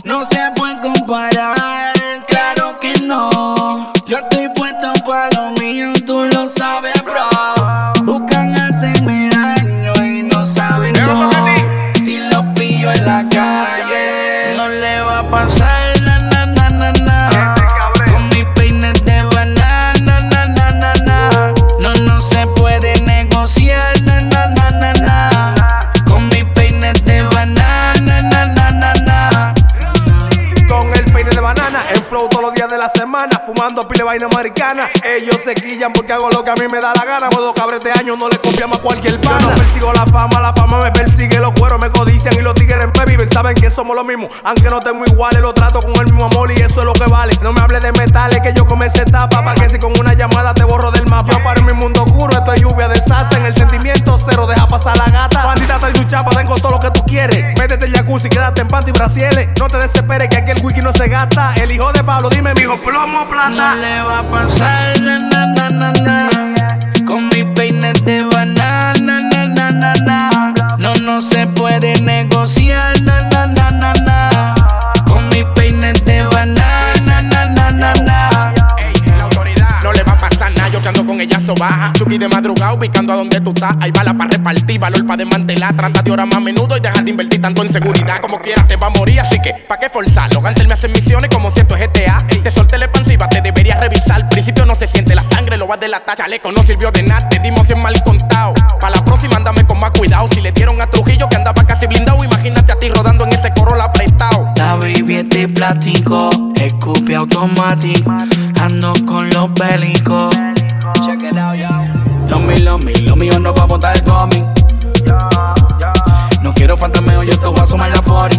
No se puede comparar, claro que no. Yo estoy puesto pa' lo mío, tú lo sabes, bro. Buscan hacerme daño y no saben, no. Si los pillo en la calle, no le va a pasar, na, na, na, na, na. Con mis peines de banana, na, na, na, na. No se puede negociar, na, na, na, na, na. Con mis peines de banana, na, na, na, na. Con el peine de banana, en flow todos los días de la semana, fumando pile vaina americana. Ellos se quillan porque hago lo que a mí me da la gana. Puedo cabre este año, no le copiamos a cualquier pana. Yo no persigo la fama me persigue. Los cueros me codician y los tigres me viven. Saben que somos lo mismo, aunque no estemos iguales. Lo trato con el mismo amor y eso es lo que vale. No me hables de metales, que yo comencé etapa. Pa' que si con una llamada te borro del mapa. Yo paro en mi mundo oscuro, esto es lluvia de salsa. En el sentimiento cero, deja pasar la gata. Bandita, trae tu chapa, tengo todo lo que tú quieres. Métete el jacuzzi, quédate en panty y brasieles. No te desesperes que aquí el wiki no se gasta. El hijo de Pablo, dime mijo, plomo o plata. No le va a pasar, na, na, na, na, na. Con mis peines de banana, na, na, na, na. No se puede negociar, na, na, na, na, na. Con mis peines de banana, na, na, na, na. Ey, la autoridad. No le va a pasar nada, yo que ando con ella soba. Chucky de madrugada, ubicando a donde tú estás. Hay bala para repartir, valor para desmantelar. Trata de horas más a menudo y deja de invertir tanto en seguridad. Como quieras te va a morir, así que ¿pa' qué forzarlo? Gantel me hace misiones como si esto es GTA. Te solté la expansiva, te deberías revisar. Al principio no se siente la sangre, lo vas a delatar. Chaleco no sirvió de nada, te dimos 100 mal contado. Pa' la próxima ándame con más cuidado. Si le dieron a Trujillo que andaba casi blindado, imagínate a ti rodando en ese Corolla prestado. La baby es de plástico, escupe automático. Ando con los bélicos. Check it out, yo. Lo mío no va a botar el gomi. No quiero fantameo, yo te voy a asomar la 40.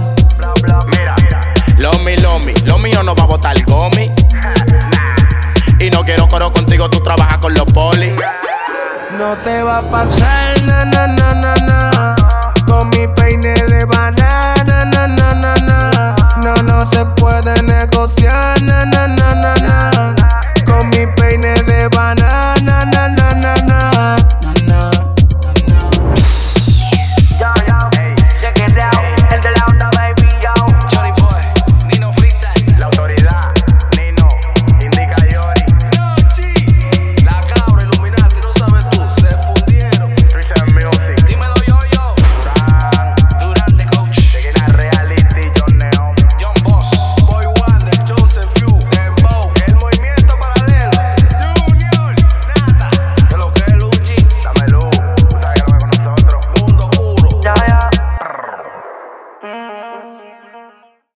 Lo mío no va a botar el gomi. Y no quiero coro contigo, tú trabajas con los polis. No te va a pasar, na, na, na, na, na. Con mi peine de banana, na, na.